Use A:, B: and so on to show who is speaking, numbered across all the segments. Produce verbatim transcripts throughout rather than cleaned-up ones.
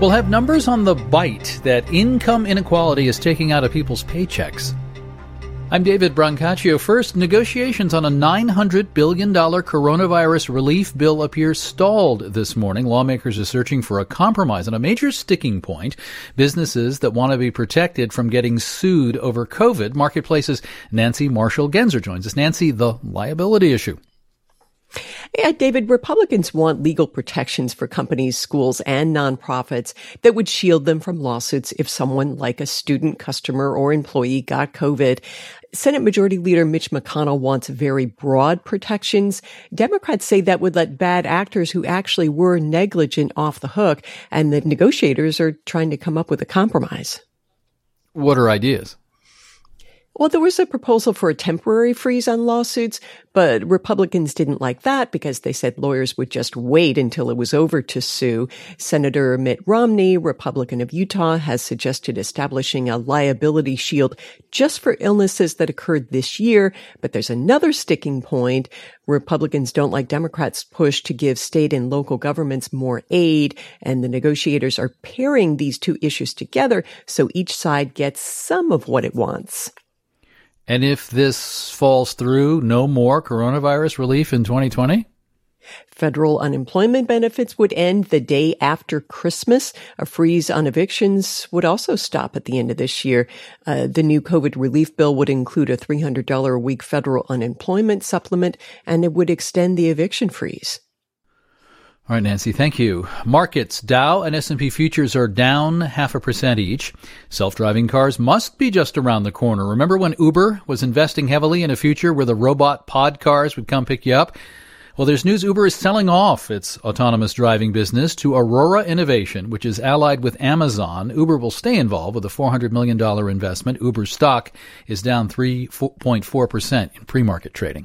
A: We'll have numbers on the bite that income inequality is taking out of people's paychecks. I'm David Brancaccio. First, negotiations on a nine hundred billion dollars coronavirus relief bill appear stalled this morning. Lawmakers are searching for a compromise on a major sticking point: businesses that want to be protected from getting sued over COVID. Marketplace's Nancy Marshall-Genzer joins us. Nancy, the liability issue.
B: Yeah, David, Republicans want legal protections for companies, schools, and nonprofits that would shield them from lawsuits if someone like a student, customer, or employee got COVID. Senate Majority Leader Mitch McConnell wants very broad protections. Democrats say that would let bad actors who actually were negligent off the hook, and the negotiators are trying to come up with a compromise.
A: What are ideas?
B: Well, there was a proposal for a temporary freeze on lawsuits, but Republicans didn't like that because they said lawyers would just wait until it was over to sue. Senator Mitt Romney, Republican of Utah, has suggested establishing a liability shield just for illnesses that occurred this year. But there's another sticking point. Republicans don't like Democrats' push to give state and local governments more aid, and the negotiators are pairing these two issues together so each side gets some of what it wants.
A: And if this falls through, no more coronavirus relief in twenty twenty?
B: Federal unemployment benefits would end the day after Christmas. A freeze on evictions would also stop at the end of this year. Uh, the new COVID relief bill would include a three hundred dollars a week federal unemployment supplement, and it would extend the eviction freeze.
A: All right, Nancy, thank you. Markets, Dow and S and P futures are down half a percent each. Self-driving cars must be just around the corner. Remember when Uber was investing heavily in a future where the robot pod cars would come pick you up? Well, there's news Uber is selling off its autonomous driving business to Aurora Innovation, which is allied with Amazon. Uber will stay involved with a four hundred million dollars investment. Uber stock is down three point four percent in pre-market trading.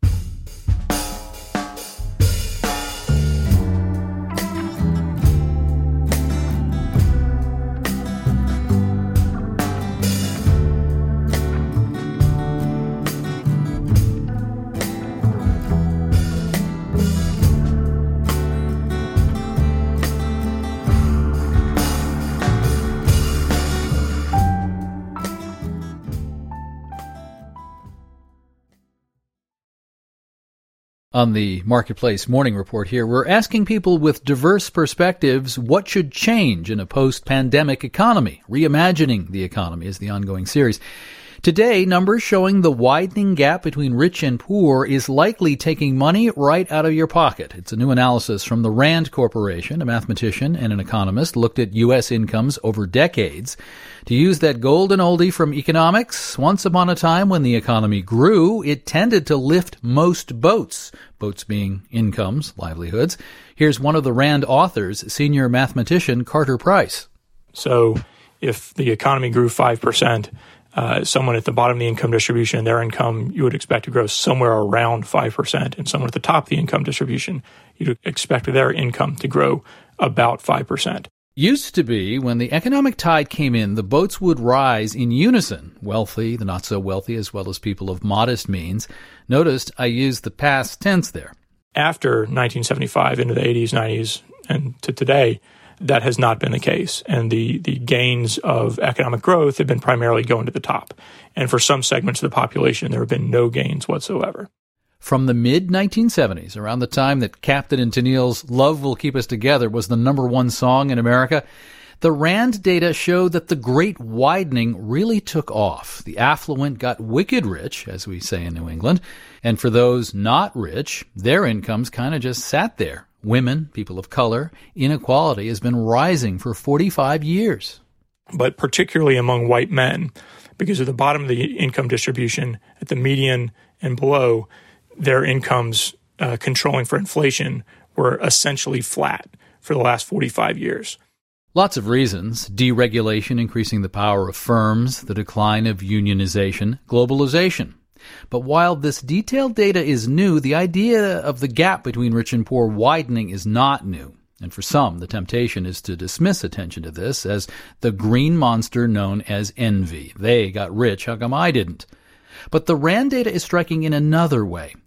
A: On the Marketplace Morning Report here, we're asking people with diverse perspectives what should change in a post-pandemic economy. Reimagining the Economy is the ongoing series. Today, numbers showing the widening gap between rich and poor is likely taking money right out of your pocket. It's a new analysis from the Rand Corporation. A mathematician and an economist looked at U S incomes over decades. To use that golden oldie from economics, once upon a time when the economy grew, it tended to lift most boats, boats being incomes, livelihoods. Here's one of the Rand authors, senior mathematician Carter Price.
C: So if the economy grew five percent, Uh, someone at the bottom of the income distribution, their income you would expect to grow somewhere around five percent. And someone at the top of the income distribution, you'd expect their income to grow about five percent.
A: Used to be, when the economic tide came in, the boats would rise in unison, wealthy, the not so wealthy, as well as people of modest means. Notice I used the past tense there.
C: After nineteen seventy-five, into the eighties, nineties, and to today, that has not been the case. And the, the gains of economic growth have been primarily going to the top. And for some segments of the population, there have been no gains whatsoever.
A: From the mid nineteen seventies, around the time that Captain and Tennille's Love Will Keep Us Together was the number one song in America, the Rand data showed that the great widening really took off. The affluent got wicked rich, as we say in New England. And for those not rich, their incomes kind of just sat there. Women, people of color, inequality has been rising for forty-five years.
C: But particularly among white men, because at the bottom of the income distribution, at the median and below, their incomes uh, controlling for inflation were essentially flat for the last forty-five years.
A: Lots of reasons. Deregulation increasing the power of firms, the decline of unionization, globalization. But while this detailed data is new, the idea of the gap between rich and poor widening is not new. And for some, the temptation is to dismiss attention to this as the green monster known as envy. They got rich, how come I didn't? But the Rand data is striking in another way.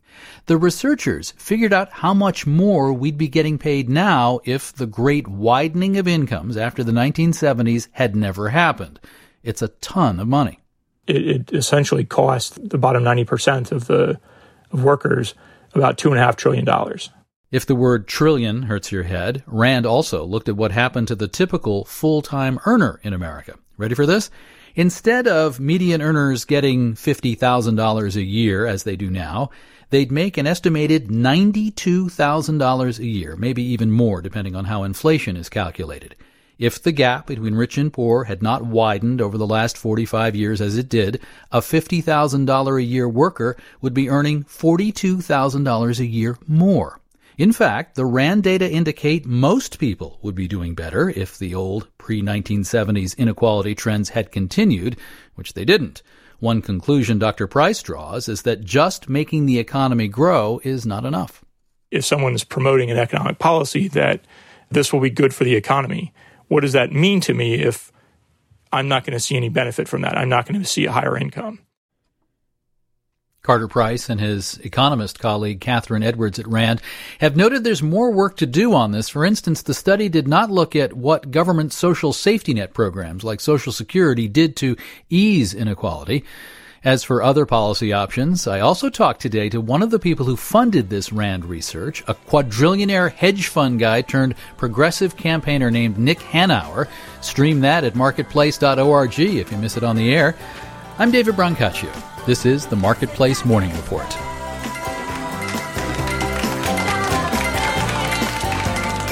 A: the researchers figured out how much more we'd be getting paid now if the great widening of incomes after the nineteen seventies had never happened. It's a ton of money.
C: It, it essentially cost the bottom ninety percent of the of workers about two and a half trillion dollars.
A: If the word trillion hurts your head, Rand also looked at what happened to the typical full-time earner in America. Ready for this? Instead of median earners getting fifty thousand dollars a year, as they do now, they'd make an estimated ninety-two thousand dollars a year, maybe even more, depending on how inflation is calculated. If the gap between rich and poor had not widened over the last forty-five years as it did, a fifty thousand dollars a year worker would be earning forty-two thousand dollars a year more. In fact, the Rand data indicate most people would be doing better if the old pre nineteen seventies inequality trends had continued, which they didn't. One conclusion Doctor Price draws is that just making the economy grow is not enough.
C: If someone is promoting an economic policy that this will be good for the economy, what does that mean to me if I'm not going to see any benefit from that? I'm not going to see a higher income.
A: Carter Price and his economist colleague Catherine Edwards at Rand have noted there's more work to do on this. For instance, the study did not look at what government social safety net programs like Social Security did to ease inequality. As for other policy options, I also talked today to one of the people who funded this Rand research, a quadrillionaire hedge fund guy turned progressive campaigner named Nick Hanauer. Stream that at marketplace dot org if you miss it on the air. I'm David Brancaccio. This is the Marketplace Morning Report.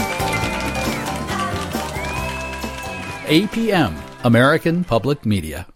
A: A P M, American Public Media.